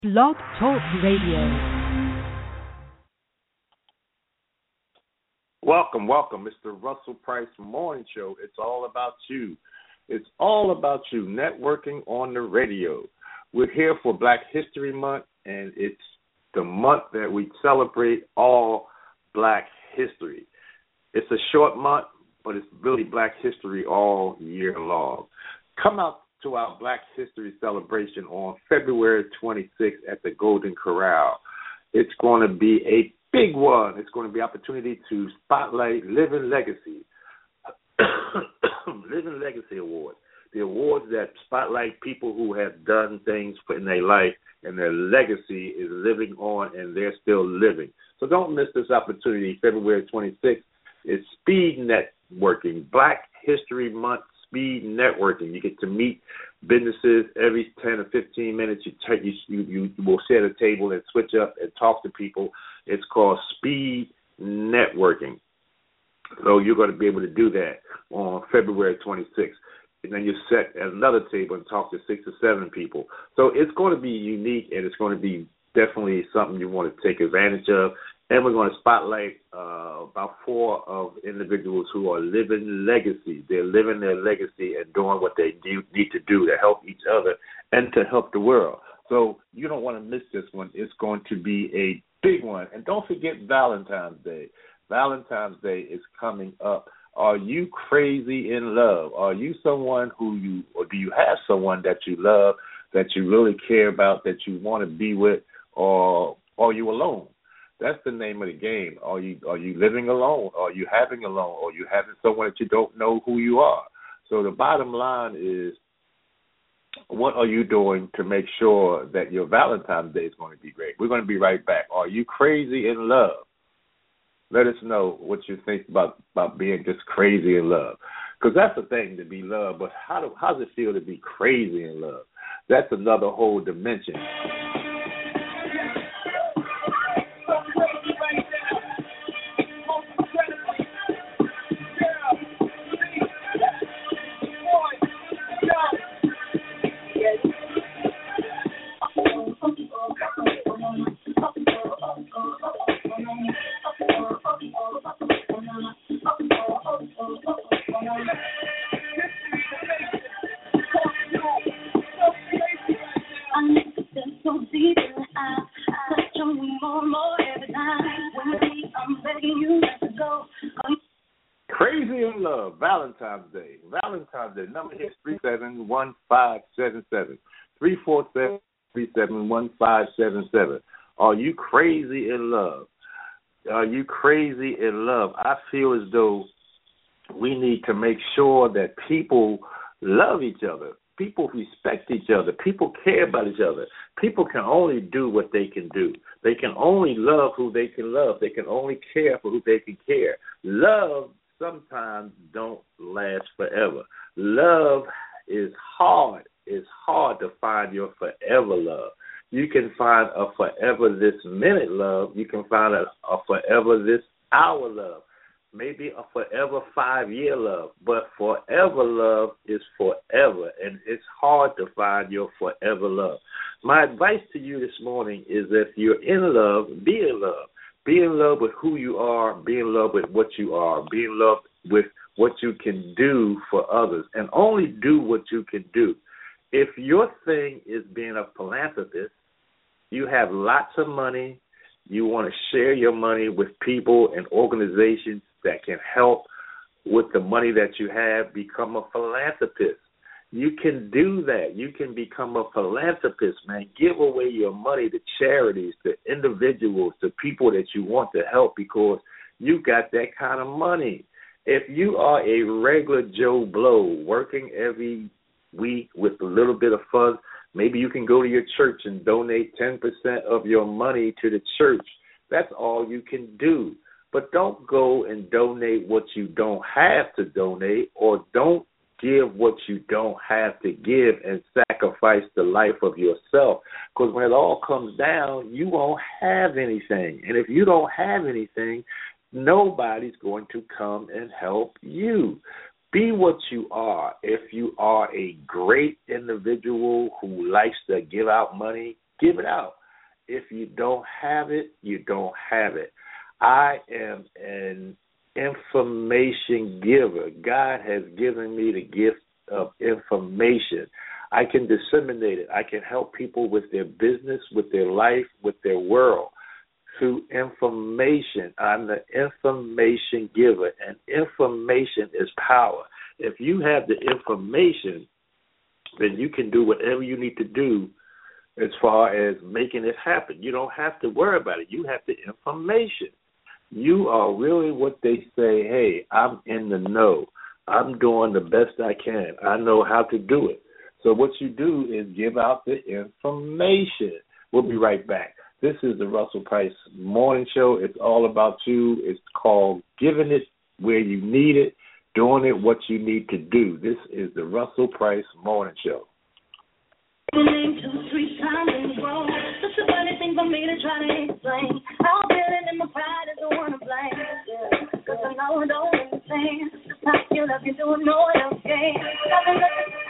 Blog Talk Radio. Welcome, Mr. Russell Price Morning Show. It's all about you. It's all about you, networking on the radio. We're here for Black History Month, and it's the month that we celebrate all Black history. It's a short month, but it's really Black history all year long. Come out to our Black History celebration on February 26th at the Golden Corral. It's going to be a big one. It's going to be an opportunity to spotlight Living Legacy. Living Legacy Award. The awards that spotlight people who have done things in their life and their legacy is living on and they're still living. So don't miss this opportunity. February 26th is Speed Networking, Black History Month Speed Networking. You get to meet businesses every 10 or 15 minutes. You will sit at a table and switch up and talk to people. It's called Speed Networking. So you're going to be able to do that on February 26th. And then you sit at another table and talk to 6 or 7 people. So it's going to be unique, and it's going to be definitely something you want to take advantage of. And we're going to spotlight about 4 of individuals who are living legacy. They're living their legacy and doing what they need to do to help each other and to help the world. So you don't want to miss this one. It's going to be a big one. And don't forget Valentine's Day. Valentine's Day is coming up. Are you crazy in love? Are you someone or do you have someone that you love, that you really care about, that you want to be with, or are you alone? That's the name of the game. Are you living alone? Are you having alone? Or are you having someone that you don't know who you are? So the bottom line is, what are you doing to make sure that your Valentine's Day is going to be great? We're going to be right back. Are you crazy in love? Let us know what you think about being just crazy in love. Because that's the thing, to be loved. But how does it feel to be crazy in love? That's another whole dimension. Crazy in Love, Valentine's Day. Valentine's Day. Number here is 371-577. 347-371-577. Are you crazy in love? Are you crazy in love? I feel as though we need to make sure that people love each other. People respect each other. People care about each other. People can only do what they can do. They can only love who they can love. They can only care for who they can care. Love sometimes don't last forever. Love is hard. It's hard to find your forever love. You can find a forever this minute love. You can find a forever this hour love. Maybe a forever 5-year love. But forever love is forever, and it's hard to find your forever love. My advice to you this morning is, if you're in love, be in love. Be in love with who you are. Be in love with what you are. Be in love with what you can do for others, and only do what you can do. If your thing is being a philanthropist, you have lots of money, you want to share your money with people and organizations that can help with the money that you have, become a philanthropist. You can do that. You can become a philanthropist, man. Give away your money to charities, to individuals, to people that you want to help, because you got that kind of money. If you are a regular Joe Blow working every week with a little bit of funds, maybe you can go to your church and donate 10% of your money to the church. That's all you can do. But don't go and donate what you don't have to donate, or don't give what you don't have to give and sacrifice the life of yourself. Because when it all comes down, you won't have anything. And if you don't have anything, nobody's going to come and help you. Be what you are. If you are a great individual who likes to give out money, Give it out. If you don't have it, you don't have it. I am an information giver. God has given me the gift of information. I can disseminate it. I can help people with their business, with their life, with their world through information. I'm the information giver, and information is power. If you have the information, then you can do whatever you need to do as far as making it happen. You don't have to worry about it. You have the information. You are really what they say, hey, I'm in the know. I'm doing the best I can. I know how to do it. So what you do is give out the information. We'll be right back. This is the Russell Price Morning Show. It's all about you. It's called Giving It Where You Need It, Doing It What You Need to Do. This is the Russell Price Morning Show. Name 2, 3 times in a row. Such a funny thing for me to try to explain. How feeling in my pride is the one to blame. Yeah, 'cause I know I don't understand. Just how you love you doing no one else can. Nothing